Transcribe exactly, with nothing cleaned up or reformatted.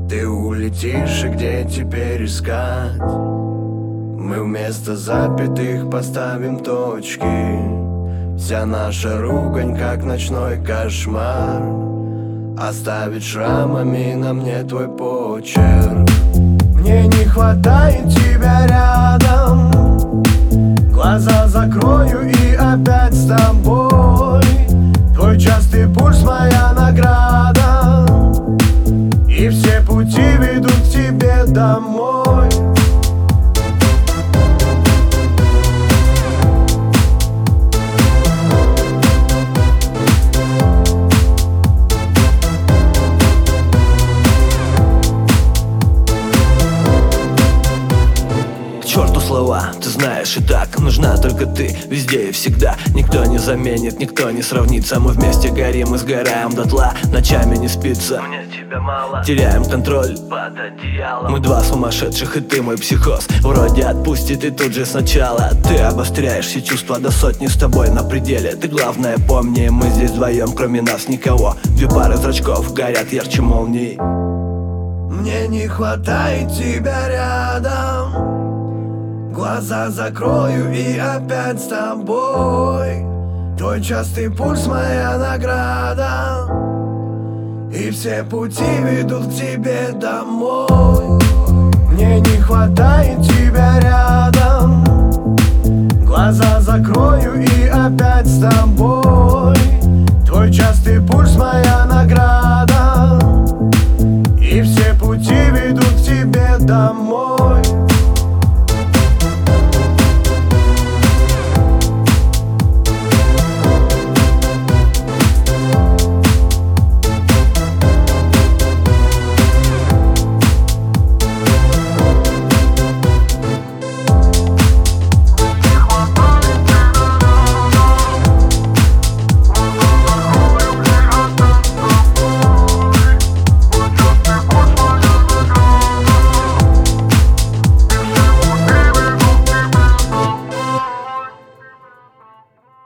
Ты улетишь, и где теперь искать? Мы вместо запятых поставим точки. Вся наша ругань, как ночной кошмар, оставит шрамами на мне твой почерк. Мне не хватает тебя рядом. Глаза закрою и опять с тобой. Твой частый пульс моя награда, и все пути ведут к тебе домой. К черту слова, ты знаешь и так. Нужна только ты, везде и всегда. Никто не заменит, никто не сравнится. Мы вместе горим и сгораем дотла. Ночами не спится, Мне тебя мало, теряем контроль под одеялом. Мы два сумасшедших, и ты мой психоз. Вроде отпустит, и тут же сначала ты обостряешь все чувства до сотни, с тобой на пределе. Ты главное помни, мы здесь вдвоем, кроме нас никого. Две пары зрачков горят ярче молний. Мне не хватает тебя рядом. Глаза закрою и опять с тобой. Твой частый пульс моя награда, и все пути ведут к тебе домой. Мне не хватает тебя рядом. Глаза закрою и опять с тобой. Твой частый пульс моя награда, и все пути ведут к тебе домой.